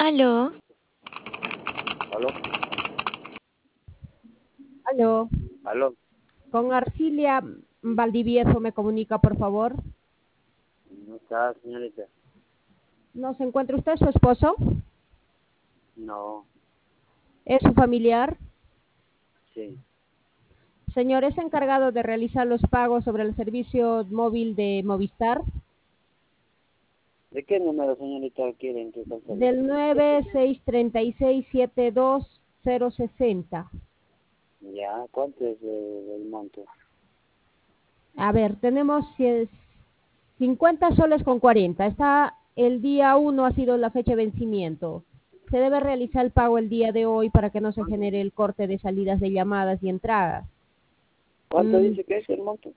Aló, ¿Aló? Aló, ¿Aló? con Arcilia Valdivieso me comunica, por favor. ¿No está, señorita? ¿No se encuentra usted, su esposo? No, ¿Es su familiar? sí. Señor, ¿es encargado de realizar los pagos sobre el servicio móvil de Movistar? ¿De qué número, señorita, quieren que cancele? Del 9636720060. Ya, ¿cuánto es el monto? A ver, tenemos 50 soles con 40. Está el día 1, ha sido la fecha de vencimiento. Se debe realizar el pago el día de hoy para que no se genere el corte de salidas de llamadas y entradas. ¿Cuánto dice que es el monto?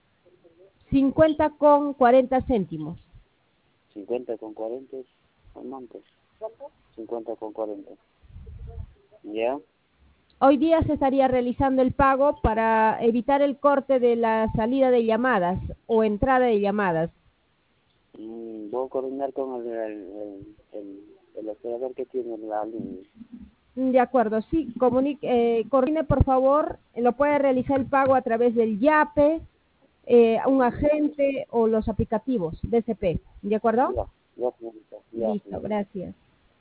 50 con 40 céntimos. 50 con 40 es el monto. 50 con 40. ¿Ya? Hoy día se estaría realizando el pago para evitar el corte de la salida de llamadas o entrada de llamadas. Voy a coordinar con el operador que tiene la línea. De acuerdo, sí, coordine por favor, lo puede realizar el pago a través del YAPE, un agente o los aplicativos DCP. ¿De acuerdo? Ya, ya, señorita. Ya, Listo, señorita. gracias.